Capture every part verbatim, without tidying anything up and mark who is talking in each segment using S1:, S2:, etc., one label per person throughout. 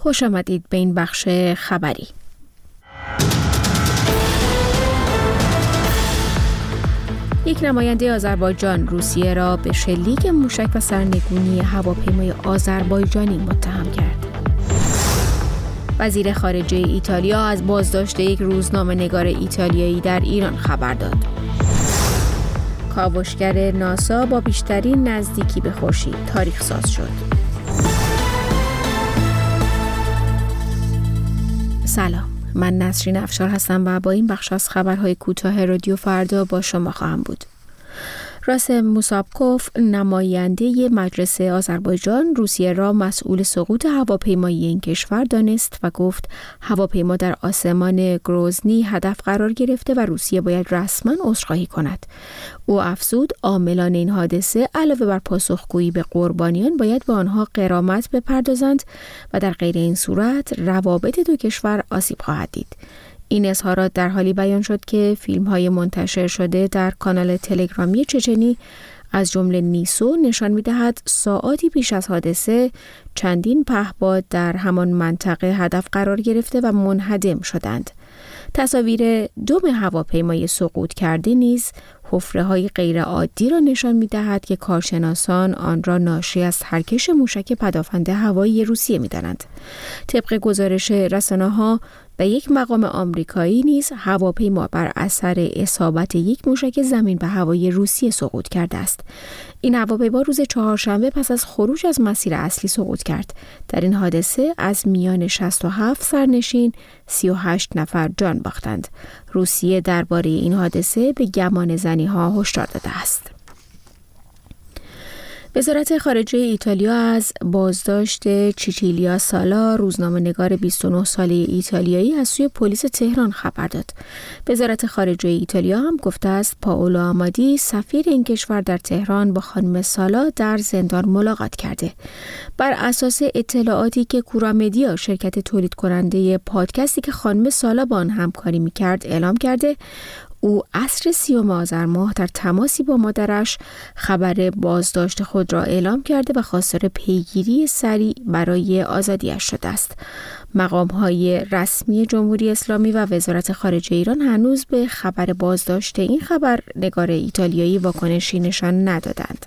S1: خوش آمدید به این بخش خبری. یک نماینده آذربایجان روسیه را به شلیک موشک و سرنگونی هواپیمای آذربایجانی متهم کرد. وزیر خارجه ایتالیا از بازداشت یک روزنامه‌نگار ایتالیایی در ایران خبر داد. کاوشگر ناسا با بیشترین نزدیکی به خورشید تاریخ ساز شد. سلام، من نسرین افشار هستم و با این بخش از خبرهای کوتاه رادیو فردا با شما خواهم بود. راسم موسابکوف، نماینده مجلس آذربایجان، روسیه را مسئول سقوط هواپیمایی این کشور دانست و گفت هواپیما در آسمان گروزنی هدف قرار گرفته و روسیه باید رسما عذرخواهی کند. او افزود عاملان این حادثه علاوه بر پاسخگویی به قربانیان باید به آنها غرامت بپردازند و در غیر این صورت روابط دو کشور آسیب خواهد دید. این اظهارات در حالی بیان شد که فیلم‌های منتشر شده در کانال تلگرامی چچنی از جمله نیسو نشان می‌دهد ساعاتی پیش از حادثه چندین پهپاد در همان منطقه هدف قرار گرفته و منهدم شدند. تصاویر دم هواپیمای سقوط کرده نیز حفره‌های غیرعادی را نشان می‌دهد که کارشناسان آن را ناشی از ترکش موشک پدافند هوایی روسیه می‌دانند. طبق گزارش رسانه‌ها و یک مقام آمریکایی نیز هواپیما بر اثر اصابت یک موشک زمین به هوای روسیه سقوط کرده است. این هواپیما روز چهارشنبه پس از خروج از مسیر اصلی سقوط کرد. در این حادثه از میان شصت و هفت سرنشین سی و هشت نفر جان باختند. روسیه درباره این حادثه به گمان زنی ها هشدار داده است. وزارت خارجه ایتالیا از بازداشت چیچیلیا سالا، روزنامه‌نگار بیست و نه ساله ایتالیایی، از سوی پلیس تهران خبر داد. وزارت خارجه ایتالیا هم گفته است پائولو آمادی، سفیر این کشور در تهران، با خانم سالا در زندان ملاقات کرده. بر اساس اطلاعاتی که کورا مدیا، شرکت تولید کننده پادکستی که خانم سالا با آن همکاری می‌کرد، اعلام کرده، او عصر سیوم آذر ماه در تماسی با مادرش خبر بازداشت خود را اعلام کرده و خواستار پیگیری سریع برای آزادیش شده است. مقام‌های رسمی جمهوری اسلامی و وزارت خارجه ایران هنوز به خبر بازداشت این خبرنگار ایتالیایی واکنشی نشان ندادند.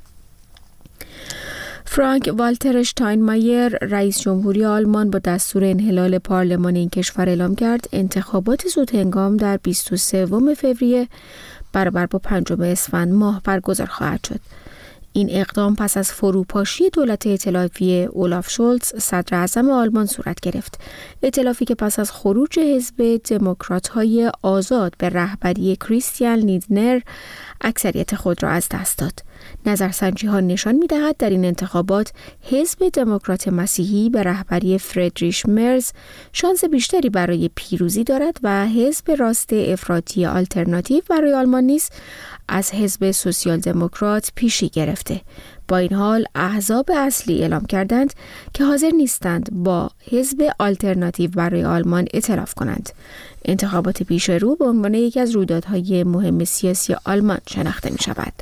S1: فرانک والتر اشتاینمایر، رئیس جمهوری آلمان، با دستور انحلال پارلمان این کشور اعلام کرد انتخابات زودهنگام در بیست و سوم فوریه برابر با پنجم اسفند ماه برگزار خواهد شد. این اقدام پس از فروپاشی دولت ائتلافی اولاف شولتز، صدر اعظم آلمان، صورت گرفت. ائتلافی که پس از خروج حزب دموکرات‌های آزاد به رهبری کریستیان لیندنر اکثریت خود را از دست داد. نظرسنجی‌ها نشان می‌دهد در این انتخابات حزب دموکرات مسیحی به رهبری فردریش مرز شانس بیشتری برای پیروزی دارد و حزب راست افراطی آلترناتیو برای آلمان نیز از حزب سوسیال دموکرات پیشی گرفته. با این حال احزاب اصلی اعلام کردند که حاضر نیستند با حزب آلترناتیو برای آلمان ائتلاف کنند. انتخابات پیش رو به عنوان یکی از رویدادهای مهم سیاسی آلمان شناخته می شود.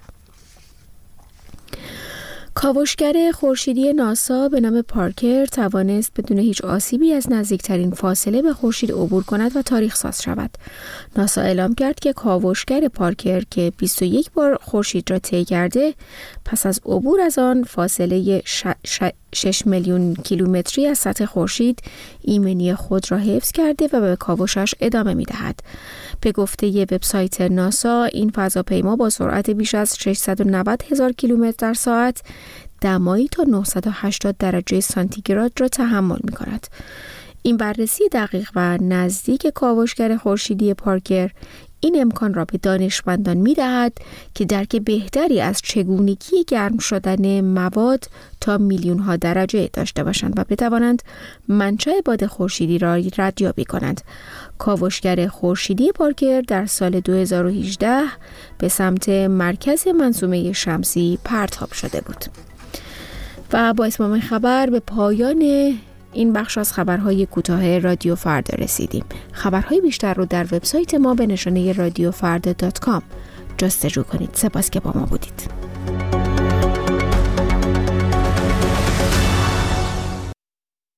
S1: کاوشگر خورشیدی ناسا به نام پارکر توانست بدون هیچ آسیبی از نزدیکترین فاصله به خورشید عبور کند و تاریخ ساز شود. ناسا اعلام کرد که کاوشگر پارکر که بیست و یک بار خورشید را طی کرده، پس از عبور از آن فاصله ش... ش... شش میلیون کیلومتری از سطح خورشید ایمنی خود را حفظ کرده و به کاوشش ادامه می‌دهد. به گفته ی وبسایت ناسا، این فضاپیما با سرعت بیش از ششصد و نود هزار کیلومتر در ساعت دمایی تا نهصد و هشتاد درجه سانتیگراد را تحمل می‌کند. این بررسی دقیق و نزدیک کاوشگر خورشیدی پارکر این امکان را به دانشمندان می‌دهد که درک بهتری از چگونگی گرم شدن مواد تا میلیون‌ها درجه داشته باشند و بتوانند منشأ باد خورشیدی را ردیابی کنند. کاوشگر خورشیدی پارکر در سال دو هزار و هجده به سمت مرکز منظومه شمسی پرتاب شده بود. و با اتمام خبر به پایان این بخش از خبرهای کوتاه رادیو فردا رسیدیم. خبرهای بیشتر رو در وبسایت ما به نشانه رادیو فردا دات کام جستجو کنید. سپاس که با ما بودید.